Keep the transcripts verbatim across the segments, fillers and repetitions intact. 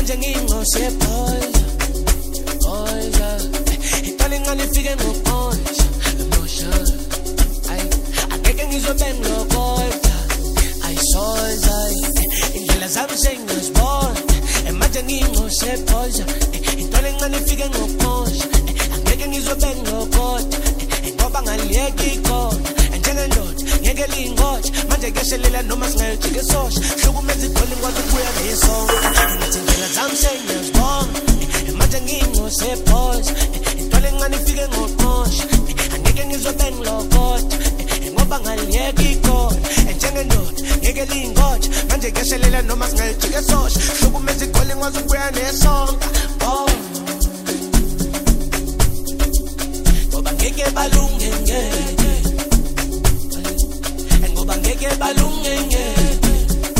manje ngingqoshe phoza phoza itole ngani fike ngophoza ngosha ay akeke ngizobenga kodwa ay soza indlela zami sengizibona manje ngingqoshe phoza itole ngani fike ngophoza akeke ngizobenga kodwa ngoba ngaliyeki kodwa njengendoda ngeke lingoja manje keshelela noma singayijike sosha hlukumeza igoli ngwazi kuya ngesonto ngathi indlela zami sengiyazibona manje ngingqoshe phoza itole ngani fike ngoqosha angeke ngizobengilokoda ngoba ngaliyeki kodwa njengendoda ngeke lingoja manje keshelela noma singayijike sosha hlukumeza igoli ngwazi kuya nesonto oh ngoba ngeke balunge ngeke ngoba ngeke balunge ngeke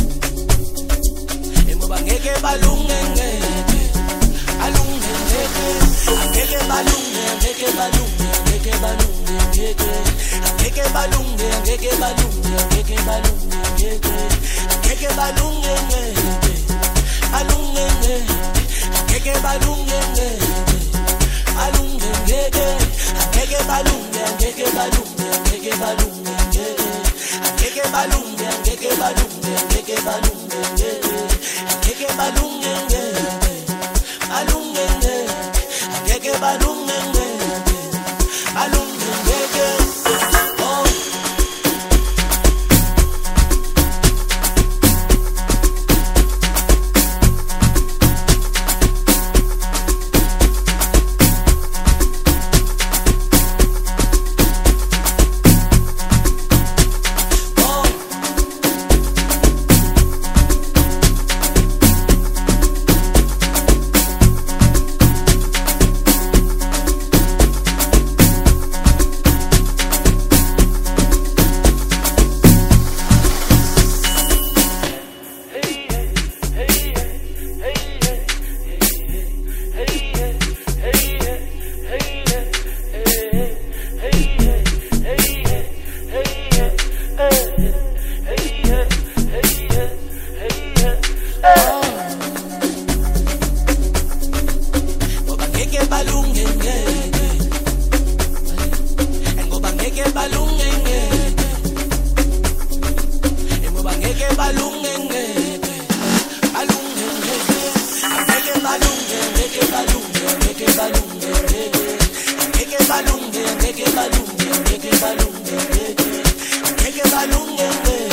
ngoba ngeke balunge ngeke alunge ngeke ngeke balunge ngeke balunge ngeke balunge ngeke ngeke balunge ngeke balunge ngeke balunge ngeke ngeke balunge ngeke alunge ngeke ngeke balunge ngeke alunge ngeke ngeke balunge ngeke balunge ngeke balunge ngeke ngeke balunge ngeke balunge ngeke balunge ngeke ngeke balunge ngeke alunge ngeke ngeke balunge ngeke alunge ngeke oh ngeke balunge ngeke